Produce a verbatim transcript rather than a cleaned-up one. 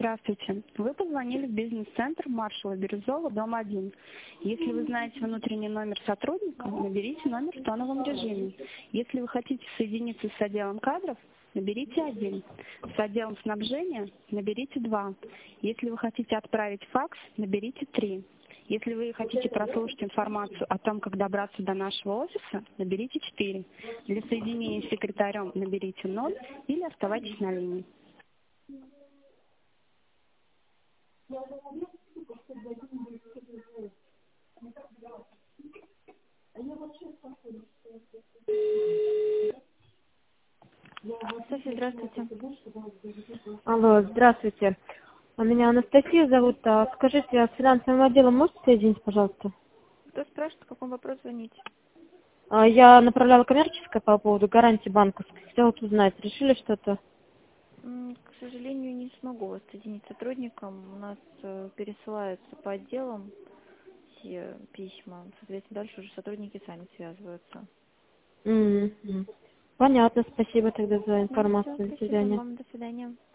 Здравствуйте. Вы позвонили в бизнес-центр Маршала Бирюзова, дом один. Если вы знаете внутренний номер сотрудника, наберите номер в тоновом режиме. Если вы хотите соединиться с отделом кадров, наберите один. С отделом снабжения наберите два. Если вы хотите отправить факс, наберите три. Если вы хотите прослушать информацию о том, как добраться до нашего офиса, наберите четыре. Для соединения с секретарем наберите ноль или оставайтесь на линии. Софья, здравствуйте. Алло, здравствуйте. А Меня Анастасия зовут. А скажите, а с финансовым отделом можете соединить, пожалуйста? Кто спрашивает, по какому вопросу звоните? А, Я направляла коммерческое по поводу гарантии банковской. Хотела вот узнать, решили что-то? М, К сожалению, не смогу вас соединить с сотрудником. У нас э, пересылаются по отделам все письма. Соответственно, дальше уже сотрудники сами связываются. М, м. Понятно, спасибо тогда за Ну, все, информацию. До спасибо свидания. вам. До свидания.